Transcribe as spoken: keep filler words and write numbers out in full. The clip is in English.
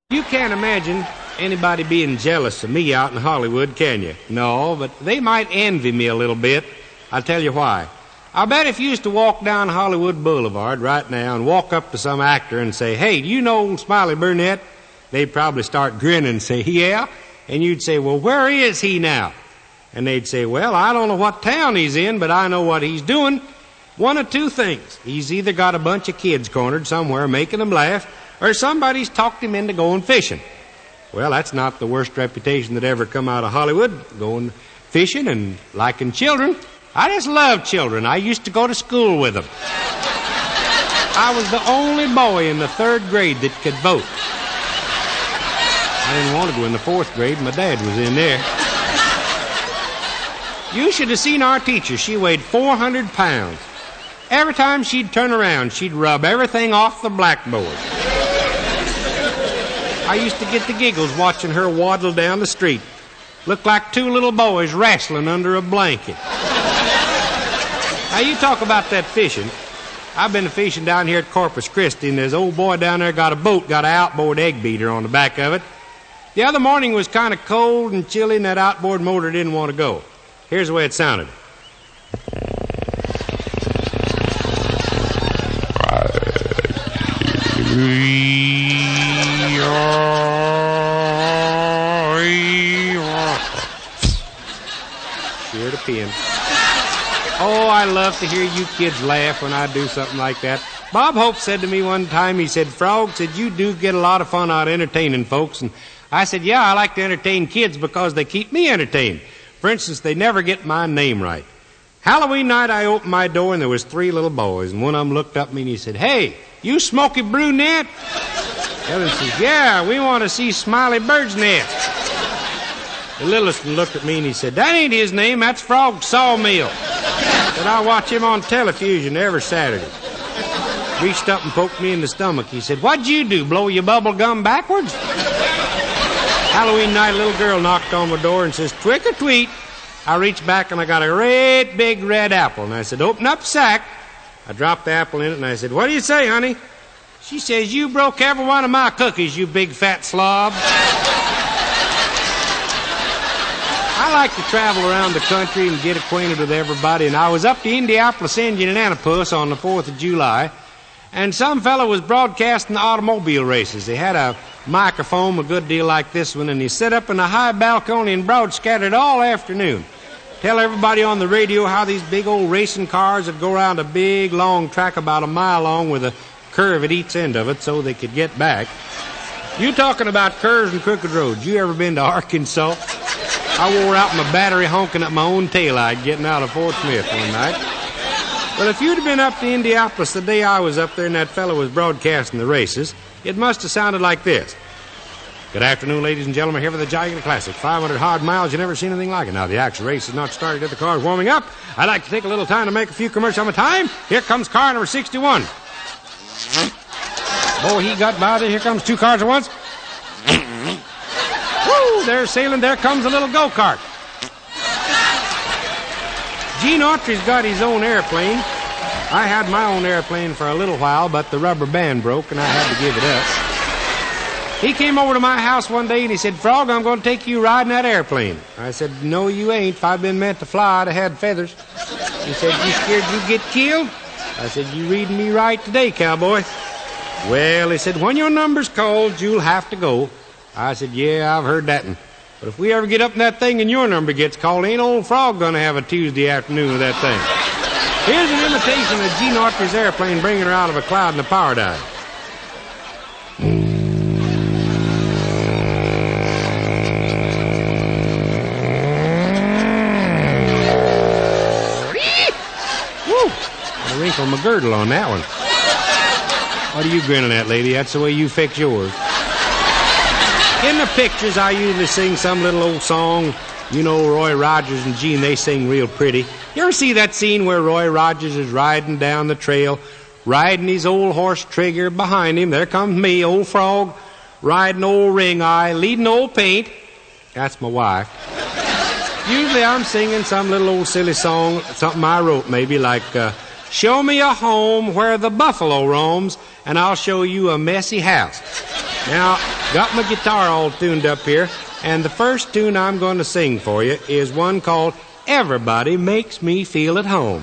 You can't imagine anybody being jealous of me out in Hollywood, can you? No, but they might envy me a little bit. I'll tell you why. I bet if you used to walk down Hollywood Boulevard right now and walk up to some actor and say, "Hey, do you know old Smiley Burnett?" They'd probably start grinning and say, "Yeah." And you'd say, "Well, where is he now?" And they'd say, "Well, I don't know what town he's in, but I know what he's doing. One of two things. He's either got a bunch of kids cornered somewhere making them laugh, or somebody's talked him into going fishing." Well, that's not the worst reputation that ever come out of Hollywood, going fishing and liking children. I just love children. I used to go to school with them. I was the only boy in the third grade that could vote. I didn't want to go in the fourth grade. My dad was in there. You should have seen our teacher. She weighed four hundred pounds. Every time she'd turn around, she'd rub everything off the blackboard. I used to get the giggles watching her waddle down the street. Looked like two little boys wrestling under a blanket. Now, you talk about that fishing. I've been fishing down here at Corpus Christi, and this old boy down there got a boat, got an outboard egg beater on the back of it. The other morning was kind of cold and chilly, and that outboard motor didn't want to go. Here's the way it sounded. Sure to pin. Oh, I love to hear you kids laugh when I do something like that. Bob Hope said to me one time, he said, "Frog, said you do get a lot of fun out entertaining folks." And I said, "Yeah, I like to entertain kids because they keep me entertained. For instance, they never get my name right. Halloween night, I opened my door, and there was three little boys, and one of them looked up at me, and he said, 'Hey, you Smoky Brunette?' The other says, 'Yeah, we want to see Smiley Bird's Nest.' The littlest one looked at me, and he said, 'That ain't his name, that's Frog Sawmill.' Said, 'I watch him on Telefusion every Saturday.' Reached up and poked me in the stomach. He said, 'What'd you do, blow your bubble gum backwards?' Halloween night, a little girl knocked on my door and says, 'Twick or tweet.' I reached back and I got a great big red apple. And I said, 'Open up the sack.' I dropped the apple in it and I said, 'What do you say, honey?' She says, 'You broke every one of my cookies, you big fat slob.' I like to travel around the country and get acquainted with everybody. And I was up to Indianapolis, Indianapolis on the fourth of July. And some fellow was broadcasting the automobile races. They had a microphone a good deal like this one, and he set up in a high balcony and broad-scattered all afternoon. Tell everybody on the radio how these big old racing cars would go around a big, long track about a mile long with a curve at each end of it so they could get back. You talking about curves and crooked roads. You ever been to Arkansas? I wore out my battery honking at my own taillight getting out of Fort Smith one night. Well, if you'd have been up to Indianapolis the day I was up there and that fellow was broadcasting the races, it must have sounded like this. Good afternoon, ladies and gentlemen. Here for the Giant Classic. five hundred hard miles. You never seen anything like it. Now, the actual race has not started yet. The car's warming up. I'd like to take a little time to make a few commercials on my time. Here comes car number sixty-one. Boy, he got by there. Here comes two cars at once. Woo, they're sailing. There comes a little go-kart. Gene Autry's got his own airplane. I had my own airplane for a little while, but the rubber band broke, and I had to give it up. He came over to my house one day, and he said, "Frog, I'm going to take you riding that airplane." I said, "No, you ain't. If I'd been meant to fly, I'd have had feathers." He said, "You scared you'd get killed?" I said, "You reading me right today, cowboy." Well, he said, "When your number's called, you'll have to go." I said, "Yeah, I've heard that one. But if we ever get up in that thing and your number gets called, ain't old Frog going to have a Tuesday afternoon with that thing." Here's an imitation of Gene Autry's airplane bringing her out of a cloud in the power dive. Woo! I wrinkled my girdle on that one. What are you grinning at, lady? That's the way you fix yours. In the pictures, I usually sing some little old song. You know, Roy Rogers and Gene, they sing real pretty. You ever see that scene where Roy Rogers is riding down the trail, riding his old horse Trigger? Behind him, there comes me, old Frog, riding old Ring Eye, leading old Paint. That's my wife. Usually I'm singing some little old silly song, something I wrote maybe, like, uh, "Show me a home where the buffalo roams, and I'll show you a messy house." Now, Got my guitar all tuned up here, and the first tune I'm going to sing for you is one called Everybody Makes Me Feel at Home.